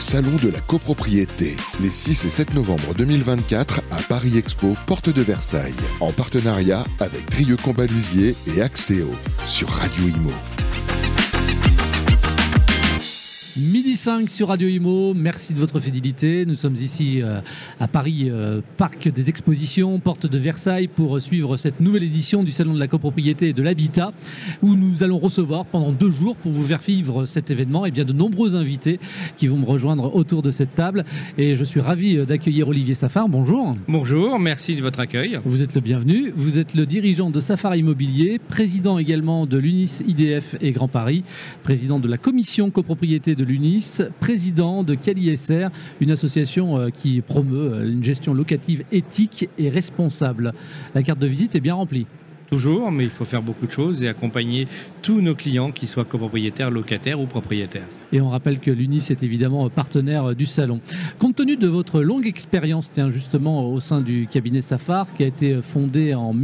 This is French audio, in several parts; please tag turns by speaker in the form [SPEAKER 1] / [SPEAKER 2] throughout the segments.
[SPEAKER 1] Salon de la copropriété, les 6 et 7 novembre 2024 à Paris Expo, porte de Versailles, en partenariat avec Drieux Combalusier et Axéo, sur Radio Imo.
[SPEAKER 2] 12h05 sur Radio Imo, merci de votre fidélité. Nous sommes ici à Paris, Parc des Expositions, porte de Versailles, pour suivre cette nouvelle édition du Salon de la copropriété et de l'habitat, où nous allons recevoir pendant 2 jours, pour vous faire vivre cet événement, et bien de nombreux invités qui vont me rejoindre autour de cette table. Et je suis ravi d'accueillir Olivier Safar. Bonjour.
[SPEAKER 3] Bonjour, merci de votre accueil.
[SPEAKER 2] Vous êtes le bienvenu. Vous êtes le dirigeant de Safar Immobilier, président également de l'UNIS IDF et Grand Paris, président de la commission copropriété de l'UNIS, président de CaliSR, une association qui promeut une gestion locative éthique et responsable. La carte de visite est bien remplie.
[SPEAKER 3] Toujours, mais il faut faire beaucoup de choses et accompagner tous nos clients, qu'ils soient copropriétaires, locataires ou propriétaires.
[SPEAKER 2] Et on rappelle que l'UNIS est évidemment partenaire du salon. Compte tenu de votre longue expérience, justement au sein du cabinet Safar, qui a été fondé en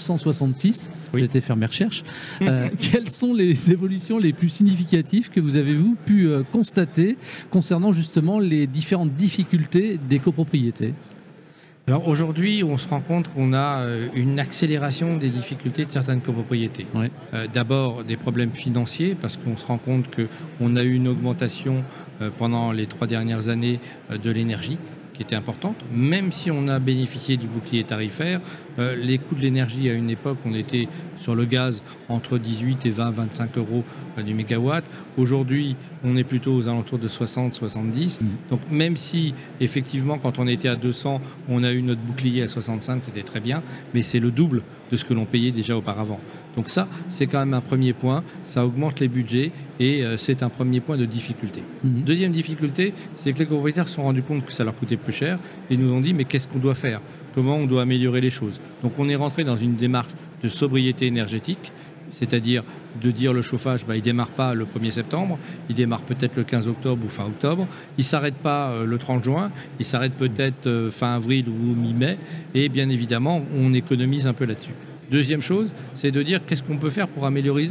[SPEAKER 2] 1966, oui. J'ai été faire mes recherches, quelles sont les évolutions les plus significatives que vous avez pu constater concernant justement les différentes difficultés des copropriétés ?
[SPEAKER 3] Alors aujourd'hui, on se rend compte qu'on a une accélération des difficultés de certaines copropriétés. Ouais. D'abord, des problèmes financiers, parce qu'on se rend compte qu'on a eu une augmentation pendant les 3 dernières années de l'énergie, qui était importante. Même si on a bénéficié du bouclier tarifaire, les coûts de l'énergie, à une époque, on était sur le gaz entre 18 et 20, 25 euros du mégawatt. Aujourd'hui, on est plutôt aux alentours de 60, 70. Donc même si, effectivement, quand on était à 200, on a eu notre bouclier à 65, c'était très bien, mais c'est le double de ce que l'on payait déjà auparavant. Donc ça, c'est quand même un premier point. Ça augmente les budgets et c'est un premier point de difficulté. Deuxième difficulté, c'est que les copropriétaires se sont rendus compte que ça leur coûtait plus cher et nous ont dit, mais qu'est-ce qu'on doit faire ? Comment on doit améliorer les choses ? Donc on est rentré dans une démarche de sobriété énergétique, c'est-à-dire de dire le chauffage, il ne démarre pas le 1er septembre, il démarre peut-être le 15 octobre ou fin octobre, il ne s'arrête pas le 30 juin, il s'arrête peut-être fin avril ou mi-mai, et bien évidemment, on économise un peu là-dessus. Deuxième chose, c'est de dire qu'est-ce qu'on peut faire pour améliorer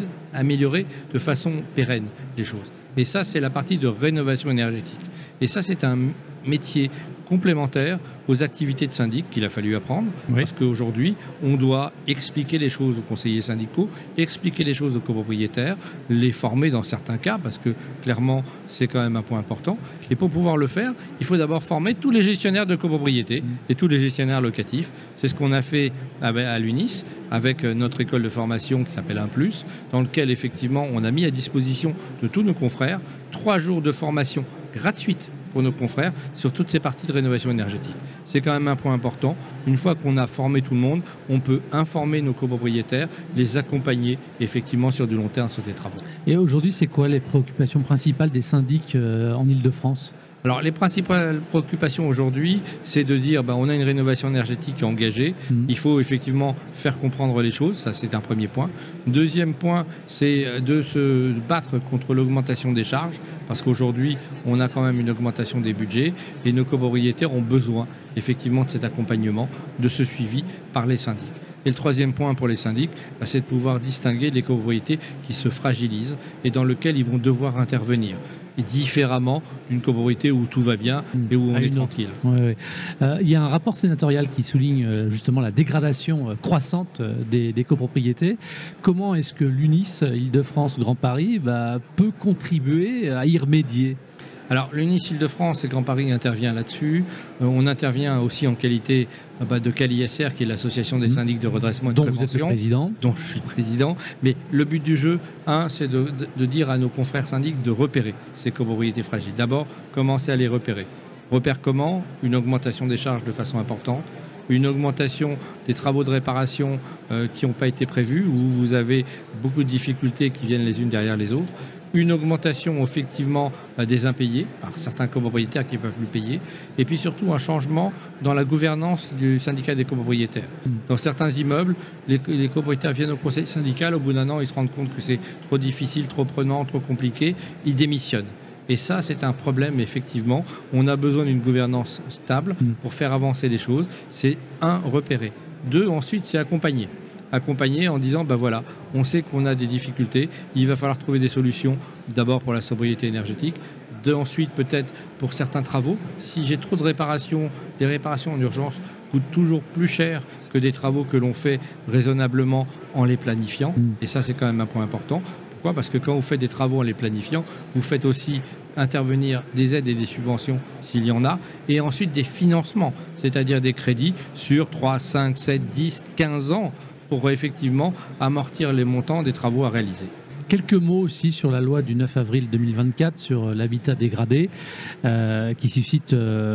[SPEAKER 3] de façon pérenne les choses. Et ça, c'est la partie de rénovation énergétique. Et ça, c'est un métier complémentaire aux activités de syndic qu'il a fallu apprendre, oui. Parce qu'aujourd'hui, on doit expliquer les choses aux conseillers syndicaux, expliquer les choses aux copropriétaires, les former dans certains cas, parce que clairement, c'est quand même un point important. Et pour pouvoir le faire, il faut d'abord former tous les gestionnaires de copropriété et tous les gestionnaires locatifs. C'est ce qu'on a fait à l'UNIS, avec notre école de formation qui s'appelle 1+, dans lequel, effectivement, on a mis à disposition de tous nos confrères 3 jours de formation gratuite pour nos confrères sur toutes ces parties de rénovation énergétique. C'est quand même un point important. Une fois qu'on a formé tout le monde, on peut informer nos copropriétaires, les accompagner effectivement sur du long terme sur des travaux.
[SPEAKER 2] Et aujourd'hui, c'est quoi les préoccupations principales des syndics en Île-de-France ?
[SPEAKER 3] Alors, les principales préoccupations aujourd'hui, c'est de dire on a une rénovation énergétique engagée. Il faut effectivement faire comprendre les choses. Ça, c'est un premier point. Deuxième point, c'est de se battre contre l'augmentation des charges, parce qu'aujourd'hui, on a quand même une augmentation des budgets et nos copropriétaires ont besoin effectivement de cet accompagnement, de ce suivi par les syndics. Et le troisième point pour les syndics, c'est de pouvoir distinguer les copropriétés qui se fragilisent et dans lesquelles ils vont devoir intervenir. Et différemment d'une copropriété où tout va bien et où on est tranquille.
[SPEAKER 2] Il y a un rapport sénatorial qui souligne justement la dégradation croissante des copropriétés. Comment est-ce que l'UNIS Île-de-France Grand Paris peut contribuer à y remédier ?
[SPEAKER 3] Alors, l'UNIS Île-de-France et Grand Paris intervient là-dessus. On intervient aussi en qualité de CaliSR, qui est l'association des syndics de redressement et de prévention.
[SPEAKER 2] Dont vous êtes le président.
[SPEAKER 3] Dont je suis le président. Mais le but du jeu, c'est de dire à nos confrères syndics de repérer ces copropriétés fragiles. D'abord, commencer à les repérer. Repère comment ? Une augmentation des charges de façon importante. Une augmentation des travaux de réparation qui n'ont pas été prévus, où vous avez beaucoup de difficultés qui viennent les unes derrière les autres. Une augmentation effectivement des impayés par certains copropriétaires qui ne peuvent plus payer, et puis surtout un changement dans la gouvernance du syndicat des copropriétaires. Dans certains immeubles, les copropriétaires viennent au conseil syndical, au bout d'un an ils se rendent compte que c'est trop difficile, trop prenant, trop compliqué, ils démissionnent. Et ça, c'est un problème, effectivement. On a besoin d'une gouvernance stable pour faire avancer les choses. C'est repérer. 2, ensuite, c'est accompagner. Accompagner en disant, voilà, on sait qu'on a des difficultés, il va falloir trouver des solutions, d'abord pour la sobriété énergétique, ensuite peut-être pour certains travaux. Si j'ai trop de réparations, les réparations en urgence coûtent toujours plus cher que des travaux que l'on fait raisonnablement en les planifiant. Et ça, c'est quand même un point important. Pourquoi ? Parce que quand vous faites des travaux en les planifiant, vous faites aussi intervenir des aides et des subventions s'il y en a, et ensuite des financements, c'est-à-dire des crédits sur 3, 5, 7, 10, 15 ans pour effectivement amortir les montants des travaux à réaliser.
[SPEAKER 2] Quelques mots aussi sur la loi du 9 avril 2024 sur l'habitat dégradé, qui suscite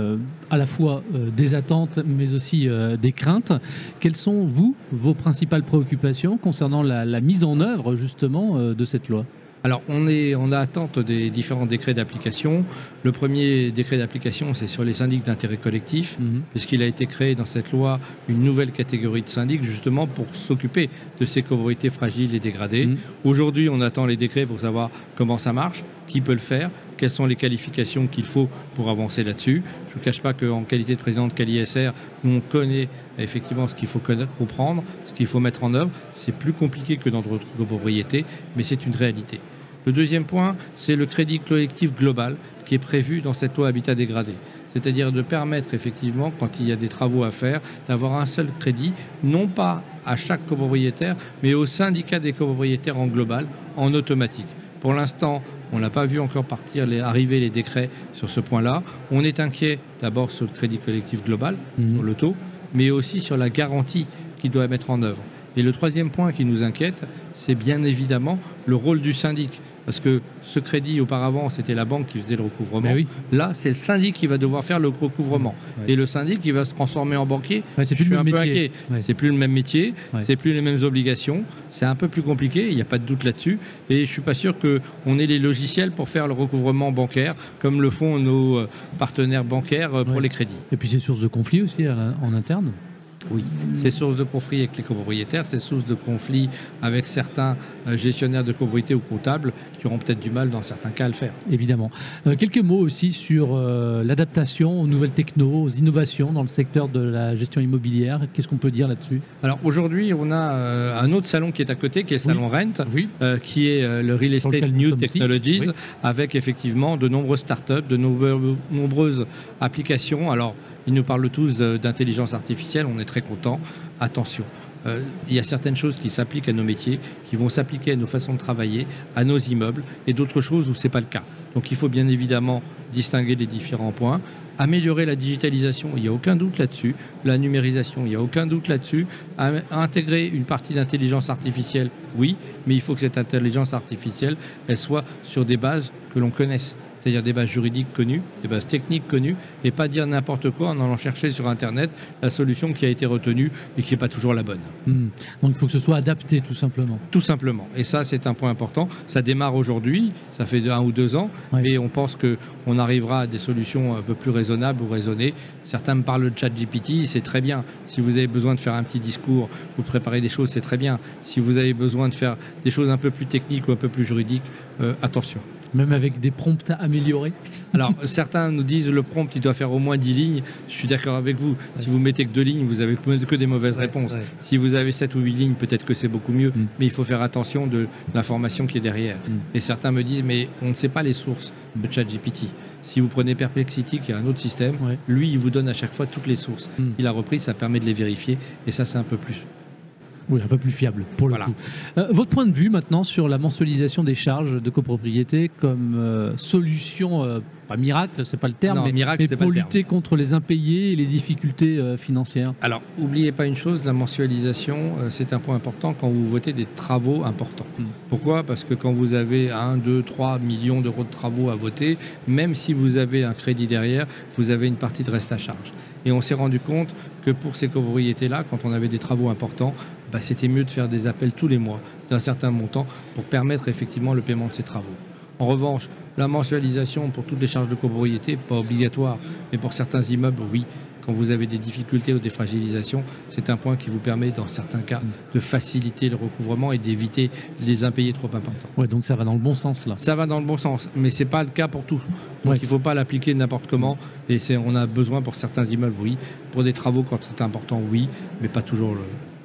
[SPEAKER 2] à la fois des attentes mais aussi des craintes. Quelles sont, vos principales préoccupations concernant la mise en œuvre justement de cette loi ?
[SPEAKER 3] Alors, on a attente des différents décrets d'application. Le premier décret d'application, c'est sur les syndics d'intérêt collectif, puisqu'il a été créé dans cette loi une nouvelle catégorie de syndics, justement pour s'occuper de ces copropriétés fragiles et dégradées. Aujourd'hui, on attend les décrets pour savoir comment ça marche, qui peut le faire, quelles sont les qualifications qu'il faut pour avancer là-dessus. Je ne vous cache pas qu'en qualité de président de CalISR, on connaît effectivement ce qu'il faut comprendre, ce qu'il faut mettre en œuvre. C'est plus compliqué que dans d'autres copropriétés, mais c'est une réalité. Le deuxième point, c'est le crédit collectif global qui est prévu dans cette loi Habitat dégradé. C'est-à-dire de permettre effectivement, quand il y a des travaux à faire, d'avoir un seul crédit, non pas à chaque copropriétaire, mais au syndicat des copropriétaires en global, en automatique. Pour l'instant, on n'a pas vu encore arriver les décrets sur ce point-là. On est inquiet d'abord sur le crédit collectif global, sur le taux, mais aussi sur la garantie qu'il doit mettre en œuvre. Et le troisième point qui nous inquiète, c'est bien évidemment le rôle du syndic. Parce que ce crédit, auparavant, c'était la banque qui faisait le recouvrement. Oui. Là, c'est le syndic qui va devoir faire le recouvrement. Et le syndic, qui va se transformer en banquier.
[SPEAKER 2] C'est plus le même métier.
[SPEAKER 3] C'est plus le même métier, c'est plus les mêmes obligations. C'est un peu plus compliqué, il n'y a pas de doute là-dessus. Et je ne suis pas sûr qu'on ait les logiciels pour faire le recouvrement bancaire, comme le font nos partenaires bancaires pour les crédits.
[SPEAKER 2] Et puis c'est source de conflit aussi en interne.
[SPEAKER 3] Oui, c'est source de conflit avec les copropriétaires, c'est source de conflit avec certains gestionnaires de copropriété ou comptables qui auront peut-être du mal dans certains cas à le faire.
[SPEAKER 2] Évidemment. Quelques mots aussi sur l'adaptation aux nouvelles technos, aux innovations dans le secteur de la gestion immobilière. Qu'est-ce qu'on peut dire là-dessus ?
[SPEAKER 3] Alors aujourd'hui, on a un autre salon qui est à côté, qui est le salon Rent, qui est le Real Estate New Technologies, avec effectivement de nombreuses startups, de nombreuses applications. Alors, ils nous parlent tous d'intelligence artificielle, on est très contents. Attention, il y a certaines choses qui s'appliquent à nos métiers, qui vont s'appliquer à nos façons de travailler, à nos immeubles, et d'autres choses où ce n'est pas le cas. Donc il faut bien évidemment distinguer les différents points. Améliorer la digitalisation, il n'y a aucun doute là-dessus. La numérisation, il n'y a aucun doute là-dessus. Intégrer une partie d'intelligence artificielle, oui, mais il faut que cette intelligence artificielle, elle soit sur des bases que l'on connaisse. C'est-à-dire des bases juridiques connues, des bases techniques connues, et pas dire n'importe quoi en allant chercher sur Internet la solution qui a été retenue et qui n'est pas toujours la bonne.
[SPEAKER 2] Donc il faut que ce soit adapté tout simplement.
[SPEAKER 3] Tout simplement. Et ça, c'est un point important. Ça démarre aujourd'hui, ça fait 1 ou 2 ans, mais on pense qu'on arrivera à des solutions un peu plus raisonnables ou raisonnées. Certains me parlent de ChatGPT, c'est très bien. Si vous avez besoin de faire un petit discours, vous préparez des choses, c'est très bien. Si vous avez besoin de faire des choses un peu plus techniques ou un peu plus juridiques, attention.
[SPEAKER 2] Même avec des prompts à améliorer.
[SPEAKER 3] Alors, certains nous disent le prompt, il doit faire au moins 10 lignes. Je suis d'accord avec vous. Si vous mettez que 2 lignes, vous n'avez que des mauvaises réponses. Si vous avez 7 ou 8 lignes, peut-être que c'est beaucoup mieux. Mais il faut faire attention de l'information qui est derrière. Et certains me disent, mais on ne sait pas les sources de ChatGPT. Si vous prenez Perplexity, qui est un autre système, lui, il vous donne à chaque fois toutes les sources. Il a repris, ça permet de les vérifier. Et ça, c'est un peu plus.
[SPEAKER 2] Oui, un peu plus fiable pour le coup. Votre point de vue maintenant sur la mensualisation des charges de copropriété comme solution, pas miracle, c'est pas le terme, mais pour lutter contre les impayés et les difficultés financières.
[SPEAKER 3] Alors, n'oubliez pas une chose, la mensualisation, c'est un point important quand vous votez des travaux importants. Pourquoi ? Parce que quand vous avez 1, 2, 3 millions d'euros de travaux à voter, même si vous avez un crédit derrière, vous avez une partie de reste à charge. Et on s'est rendu compte que pour ces copropriétés-là, quand on avait des travaux importants, c'était mieux de faire des appels tous les mois d'un certain montant pour permettre effectivement le paiement de ces travaux. En revanche, la mensualisation pour toutes les charges de copropriété, pas obligatoire, mais pour certains immeubles, oui. Quand vous avez des difficultés ou des fragilisations, c'est un point qui vous permet, dans certains cas, de faciliter le recouvrement et d'éviter les impayés trop importants.
[SPEAKER 2] Ouais, donc ça va dans le bon sens, là.
[SPEAKER 3] Ça va dans le bon sens, mais ce n'est pas le cas pour tout. Donc il ne faut pas l'appliquer n'importe comment. Et on a besoin pour certains immeubles, oui. Pour des travaux, quand c'est important, oui, mais pas toujours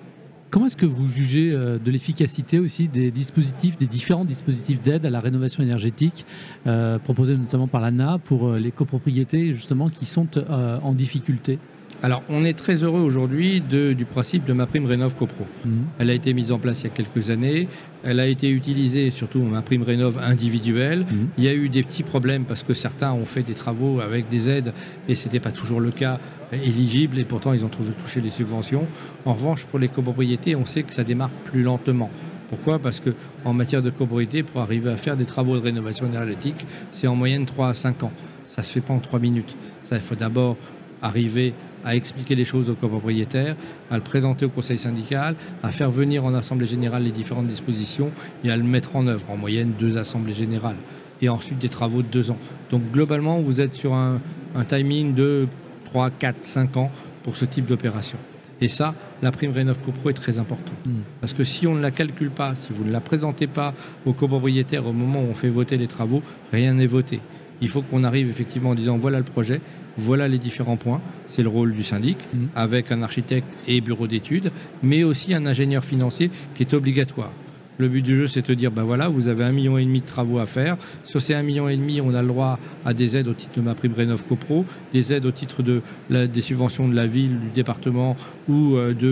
[SPEAKER 2] Comment est-ce que vous jugez de l'efficacité aussi des différents dispositifs d'aide à la rénovation énergétique proposés notamment par l'ANA pour les copropriétés justement qui sont en difficulté?
[SPEAKER 3] Alors, on est très heureux aujourd'hui du principe de MaPrimeRénov' CoPro. Elle a été mise en place il y a quelques années. Elle a été utilisée, surtout MaPrimeRénov' individuelle. Il y a eu des petits problèmes parce que certains ont fait des travaux avec des aides et ce n'était pas toujours le cas éligible et pourtant ils ont touché les subventions. En revanche, pour les copropriétés, on sait que ça démarre plus lentement. Pourquoi ? Parce qu'en matière de copropriété, pour arriver à faire des travaux de rénovation énergétique, c'est en moyenne 3 à 5 ans. Ça ne se fait pas en 3 minutes. Il faut d'abord arriver à expliquer les choses aux copropriétaires, à le présenter au conseil syndical, à faire venir en assemblée générale les différentes dispositions et à le mettre en œuvre. En moyenne, 2 assemblées générales. Et ensuite des travaux de 2 ans. Donc globalement, vous êtes sur un timing de 3, 4, 5 ans pour ce type d'opération. Et ça, la prime Rénov' CoPro est très importante. Parce que si on ne la calcule pas, si vous ne la présentez pas aux copropriétaires au moment où on fait voter les travaux, rien n'est voté. Il faut qu'on arrive effectivement en disant voilà le projet, voilà les différents points. C'est le rôle du syndic, avec un architecte et bureau d'études, mais aussi un ingénieur financier qui est obligatoire. Le but du jeu, c'est de dire, ben voilà, vous avez 1,5 million de travaux à faire. Sur ces 1,5 million, on a le droit à des aides au titre de MaPrimeRénov' CoPro, des aides au titre des subventions de la ville, du département ou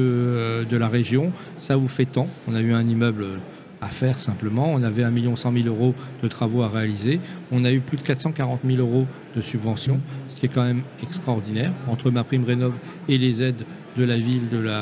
[SPEAKER 3] de la région. Ça vous fait tant. On a eu un immeuble à faire simplement. On avait 1,1 million de travaux à réaliser. On a eu plus de 440 000 € de subventions, ce qui est quand même extraordinaire. Entre MaPrimeRénov' et les aides de la ville,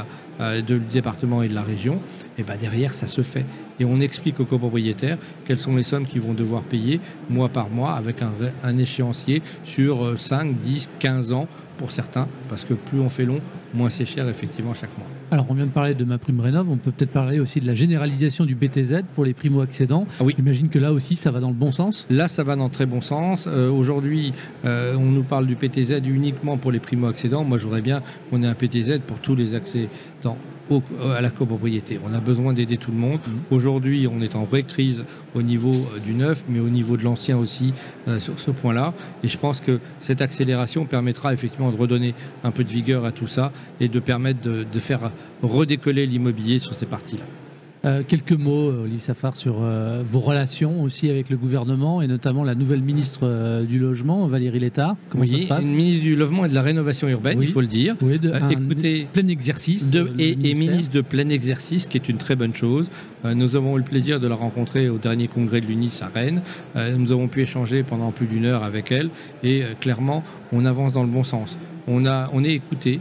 [SPEAKER 3] du département et de la région, et ben derrière, ça se fait. Et on explique aux copropriétaires quelles sont les sommes qu'ils vont devoir payer mois par mois avec un échéancier sur 5, 10, 15 ans pour certains, parce que plus on fait long, moins c'est cher effectivement chaque mois.
[SPEAKER 2] Alors on vient de parler de MaPrimeRénov', on peut peut-être parler aussi de la généralisation du PTZ pour les primo-accédants. Ah oui. J'imagine que là aussi ça va dans le bon sens.
[SPEAKER 3] Là ça va dans le très bon sens. Aujourd'hui on nous parle du PTZ uniquement pour les primo-accédants. Moi je voudrais bien qu'on ait un PTZ pour tous les accédants à la copropriété. On a besoin d'aider tout le monde. Aujourd'hui, on est en vraie crise au niveau du neuf, mais au niveau de l'ancien aussi sur ce point-là. Et je pense que cette accélération permettra effectivement de redonner un peu de vigueur à tout ça et de permettre de faire redécoller l'immobilier sur ces parties-là.
[SPEAKER 2] Quelques mots, Olivier Safar, sur vos relations aussi avec le gouvernement et notamment la nouvelle ministre du Logement, Valérie Létard. Comment ça se passe ?
[SPEAKER 3] Une ministre du Logement et de la Rénovation urbaine, il faut le dire.
[SPEAKER 2] Oui, plein exercice.
[SPEAKER 3] Et ministre de plein exercice, qui est une très bonne chose. Nous avons eu le plaisir de la rencontrer au dernier congrès de l'UNIS à Rennes. Nous avons pu échanger pendant plus d'1 heure avec elle et clairement, on avance dans le bon sens. On est écouté.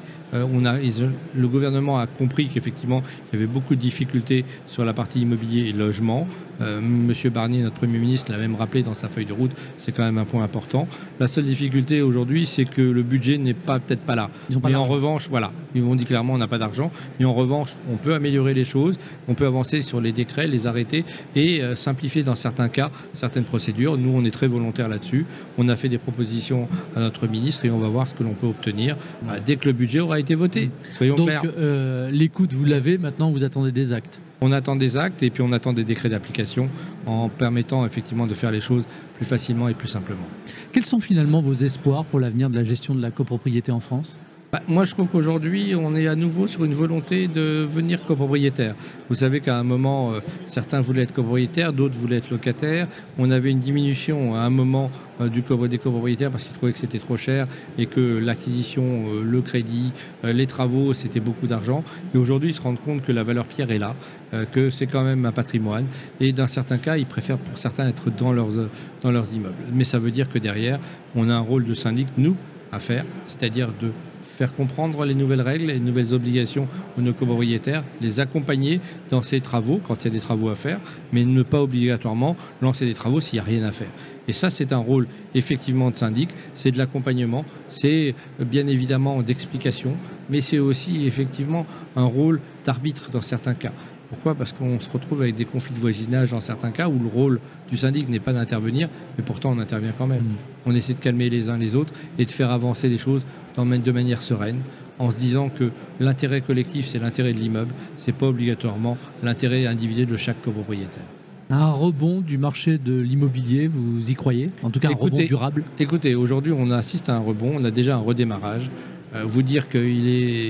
[SPEAKER 3] Le gouvernement a compris qu'effectivement, il y avait beaucoup de difficultés sur la partie immobilier et logement. Monsieur Barnier, notre Premier ministre, l'a même rappelé dans sa feuille de route, c'est quand même un point important. La seule difficulté aujourd'hui, c'est que le budget n'est peut-être pas là. Mais en revanche, voilà, ils m'ont dit clairement on n'a pas d'argent, mais en revanche, on peut améliorer les choses, on peut avancer sur les décrets, les arrêtés et simplifier dans certains cas certaines procédures. Nous, on est très volontaires là-dessus. On a fait des propositions à notre ministre et on va voir ce que l'on peut obtenir dès que le budget aura été voté. Soyons clairs.
[SPEAKER 2] Donc, l'écoute, vous l'avez, maintenant vous attendez des actes.
[SPEAKER 3] On attend des actes et puis on attend des décrets d'application en permettant effectivement de faire les choses plus facilement et plus simplement.
[SPEAKER 2] Quels sont finalement vos espoirs pour l'avenir de la gestion de la copropriété en France ?
[SPEAKER 3] Moi, je trouve qu'aujourd'hui, on est à nouveau sur une volonté de devenir copropriétaire. Vous savez qu'à un moment, certains voulaient être copropriétaires, d'autres voulaient être locataires. On avait une diminution à un moment des copropriétaires parce qu'ils trouvaient que c'était trop cher et que l'acquisition, le crédit, les travaux, c'était beaucoup d'argent. Et aujourd'hui, ils se rendent compte que la valeur pierre est là, que c'est quand même un patrimoine. Et dans certains cas, ils préfèrent pour certains être dans leurs immeubles. Mais ça veut dire que derrière, on a un rôle de syndic, nous, à faire, c'est-à-dire de faire comprendre les nouvelles règles, les nouvelles obligations aux nos copropriétaires, les accompagner dans ces travaux quand il y a des travaux à faire, mais ne pas obligatoirement lancer des travaux s'il n'y a rien à faire. Et ça, c'est un rôle effectivement de syndic, c'est de l'accompagnement, c'est bien évidemment d'explication, mais c'est aussi effectivement un rôle d'arbitre dans certains cas. Pourquoi ? Parce qu'on se retrouve avec des conflits de voisinage dans certains cas où le rôle du syndic n'est pas d'intervenir, mais pourtant on intervient quand même. On essaie de calmer les uns les autres et de faire avancer les choses de manière sereine, en se disant que l'intérêt collectif, c'est l'intérêt de l'immeuble, c'est pas obligatoirement l'intérêt individuel de chaque copropriétaire.
[SPEAKER 2] Un rebond du marché de l'immobilier, vous y croyez ? En tout cas, un rebond durable ?
[SPEAKER 3] Écoutez, aujourd'hui, on assiste à un rebond, on a déjà un redémarrage. Vous dire qu'il est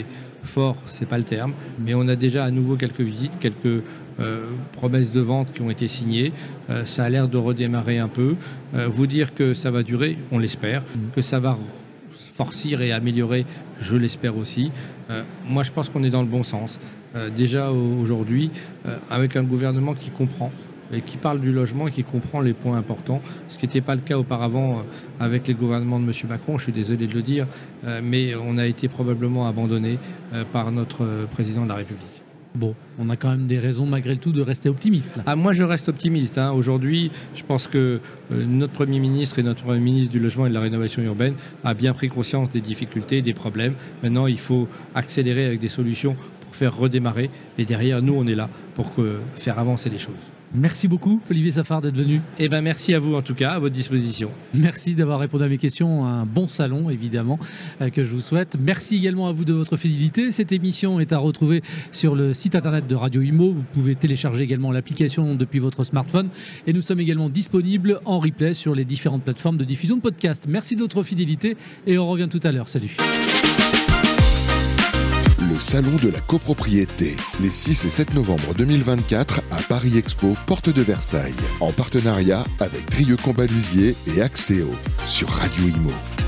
[SPEAKER 3] fort, c'est pas le terme, mais on a déjà à nouveau quelques visites, quelques promesses de vente qui ont été signées. Ça a l'air de redémarrer un peu. Vous dire que ça va durer, on l'espère, que ça va forcir et améliorer, je l'espère aussi. Moi, je pense qu'on est dans le bon sens. Déjà aujourd'hui, avec un gouvernement qui comprend et qui parle du logement et qui comprend les points importants, ce qui n'était pas le cas auparavant avec les gouvernements de M. Macron, je suis désolé de le dire, mais on a été probablement abandonné par notre président de la République.
[SPEAKER 2] Bon, on a quand même des raisons malgré tout de rester optimiste. Là.
[SPEAKER 3] Moi, je reste optimiste. Aujourd'hui, je pense que notre Premier ministre et notre Premier ministre du Logement et de la Rénovation urbaine a bien pris conscience des difficultés, des problèmes. Maintenant, il faut accélérer avec des solutions pour faire redémarrer. Et derrière, nous, on est là pour faire avancer les choses.
[SPEAKER 2] Merci beaucoup, Olivier Safar, d'être venu.
[SPEAKER 3] Merci à vous, en tout cas, à votre disposition.
[SPEAKER 2] Merci d'avoir répondu à mes questions. Un bon salon, évidemment, que je vous souhaite. Merci également à vous de votre fidélité. Cette émission est à retrouver sur le site internet de Radio Imo. Vous pouvez télécharger également l'application depuis votre smartphone. Et nous sommes également disponibles en replay sur les différentes plateformes de diffusion de podcasts. Merci de votre fidélité et on revient tout à l'heure. Salut.
[SPEAKER 1] Le salon de la copropriété, les 6 et 7 novembre 2024 à Paris Expo, porte de Versailles, en partenariat avec Trieux Combalusier et Axéo sur Radio Imo.